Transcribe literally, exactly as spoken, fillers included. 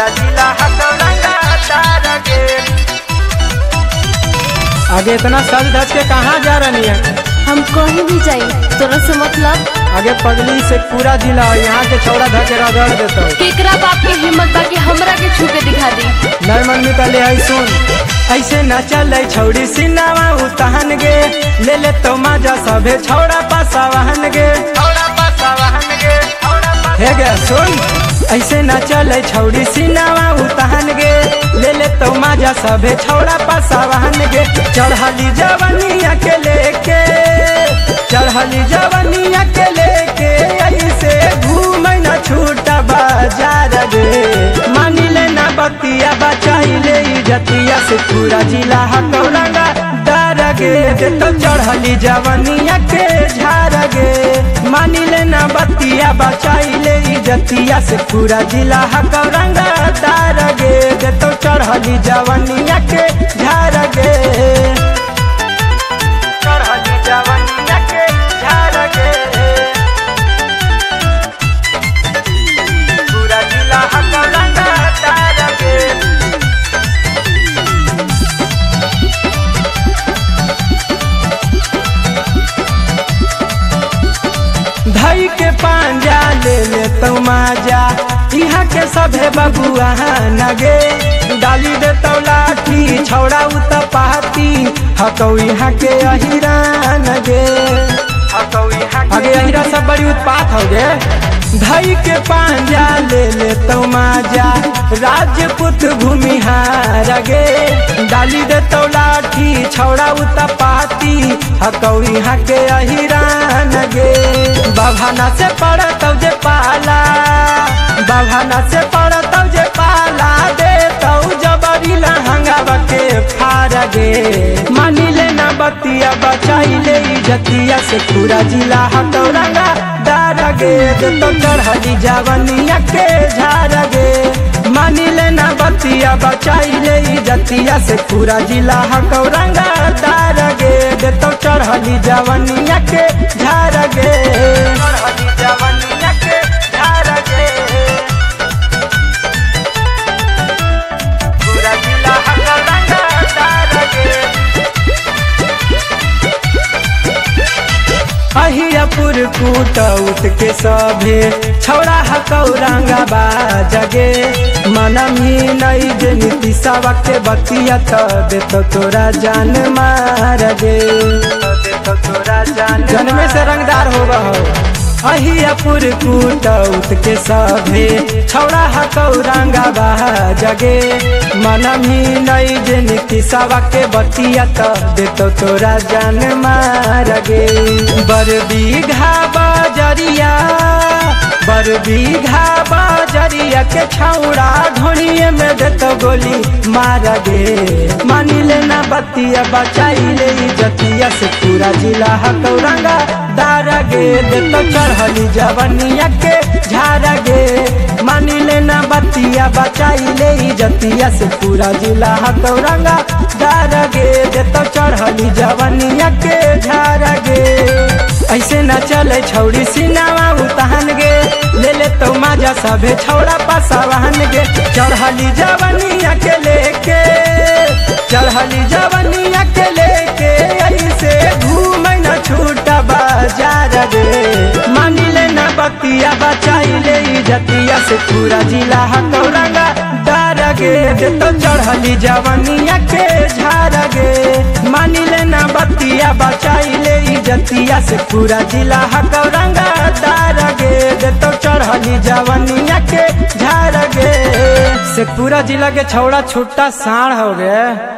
पूरा जिला हकौरंगा तार गे। आगे इतना सज धज के कहाँ जा रही है? हम कहीं भी जाई तोरा से मतलब? आगे पगली से पूरा जिला यहाँ के छौड़ा धके रगड़ देता हूँ। केकरा बाप के हिम्मत बा कि हमरा के छू के दिखा दी? नहीं मन निकले है सुन, ऐसे न चले छौड़ी सिनावा उतहन गे, ले ले तो मजा सभे छौड़ा पासा वहन गे, छौड़ा पासा वहन गे, छौड़ा पासा हे गे सुन, ऐसे न चले छौड़ी सिनावा उतहन गे, ले ले तो मजा सभे छौड़ा पासा वहन गे। चढ़ली जवनिया के लेके, चढ़ली जवनिया के लेके, ऐसे घूमे न छूटा बाजार गे। मानी ले ना बतिया बचाई ले इज्जतिया से पूरा जिला हकौरंगा तार गे। तो चढ़ली जवनिया के झार गे, मानी ले ना बतिया बचाई ले इज्जतिया से पूरा जिला हकौरंगा तार गे। तो चढ़ली जवनिया के झार गे, चढ़ली जवनिया के झार गे, पूरा जिला हकौरंगा तार गे। धई के पांजा ले ले तो माजा, यहाँ के सभे बबुआ नगे, डाली दे तो लाठी छौड़ा उत पाती, हकौ यहाँ के अहिरा नगे, हकौ यहाँ के आगे अहिरा सब बड़ी उत्पात हो गे। धई के पांजा ले ले तो माजा, राजपूत भूमिहार गे, डाली दे तो लाठी छौड़ा उत पाती, हकौ यहाँ के अहिरा नगे। बभाना से पड़त जे पाला, बभाना से पड़त जे पाला, दे तो जबरी लहंगा के फार गे। मानी ले ना बतिया बचाई ले इज्जतिया से पूरा जिला हकौरंगा तार गे। तो चढ़ली जवनिया के झार गे, मानी ले ना बतिया बचाई ले इज्जतिया से पूरा जिला हकौरंगा तार गे। तो चढ़ली जवनिया के झार गे, चढ़ली जवनिया के झार गे, पूरा जिला हकौरंगा तार गे। अहियापुर कूटौत के सभे छौड़ा हकौरंगा बाजगे, मनम ही नहीं जे नीति सवा के बतिया दे तो तोरा जान मार गे, दे तो तोरा जान जन्मे से रंगदार होगा हो। अहियापुर कूटौत के सभे छौड़ा हकौरंगा बाजगे, मनम ही नहीं जे नीति सवा के बतिया दे तो तोरा जान मार गे। बर बीघा बजरिया, बर बीघा बजरिया के छौड़ा ढोड़िए में दे तो गोली मार गे। मानी ले ना बतिया बचाई ले इज्जतिया से पूरा जिला हकौरंगा तार गे। दे तो चढ़ली जवनिया के झार गे, मानी ले ना बतिया बचाई ले इज्जतिया से पूरा जिला हकौरंगा तार गे। दे तो चढ़ली जवनिया के झार गे, ऐसे न चले छौड़ी सिनावा उतहन गे, ले ले तो मजा सभे छौड़ा पासा वहन गे। चढ़ली जवनिया के लेके, चढ़ली जवनिया के लेके, ऐसे घूमे न छूटा बाजार गे। मानी ले ना बतिया बचाई ले इज्जतिया से पूरा जिला हकौरंगा तार गे। तो चढ़ली जवनिया के झार गे, मानी ले ना बतिया बचाई ले इज्जतिया से पूरा जिला हकौरंगा तार गे। तो चढ़ली जवनिया के झार गे, से पूरा जिला के छौड़ा छुट्टा साढ़ हो गए।